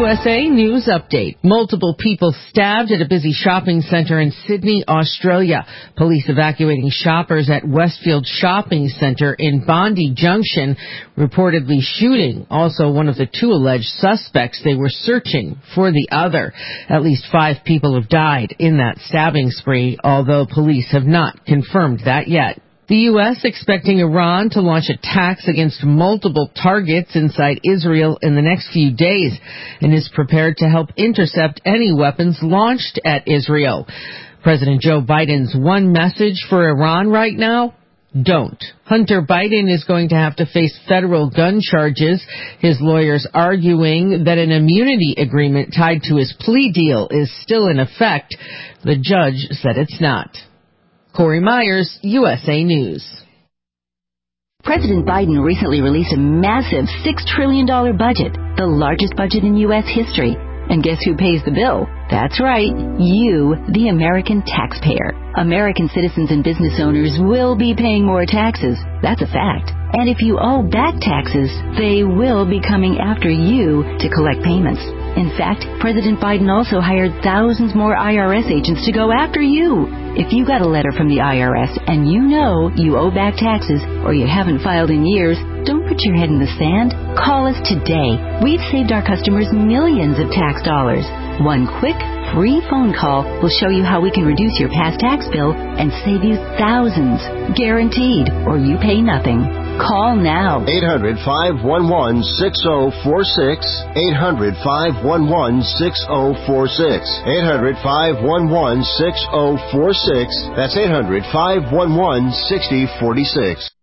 USA News Update. Multiple people stabbed at a busy shopping center in Sydney, Australia. Police evacuating shoppers at Westfield Shopping Center in Bondi Junction, reportedly shooting also one of the two alleged suspects. They were searching for the other. At least 5 people have died in that stabbing spree, although police have not confirmed that yet. The U.S. expecting Iran to launch attacks against multiple targets inside Israel in the next few days and is prepared to help intercept any weapons launched at Israel. President Joe Biden's one message for Iran right now: don't. Hunter Biden is going to have to face federal gun charges. His lawyers arguing that an immunity agreement tied to his plea deal is still in effect. The judge said it's not. Corey Myers, USA News. President Biden recently released a massive $6 trillion budget, the largest budget in U.S. history. And guess who pays the bill? That's right, you, the American taxpayer. American citizens and business owners will be paying more taxes. That's a fact. And if you owe back taxes, they will be coming after you to collect payments. In fact, President Biden also hired thousands more IRS agents to go after you. If you got a letter from the IRS and you know you owe back taxes or you haven't filed in years, don't put your head in the sand. Call us today. We've saved our customers millions of tax dollars. One quick, free phone call will show you how we can reduce your past tax bill and save you thousands. Guaranteed, or you pay nothing. Call now. 800-511-6046. 800-511-6046. 800-511-6046. That's 800-511-6046.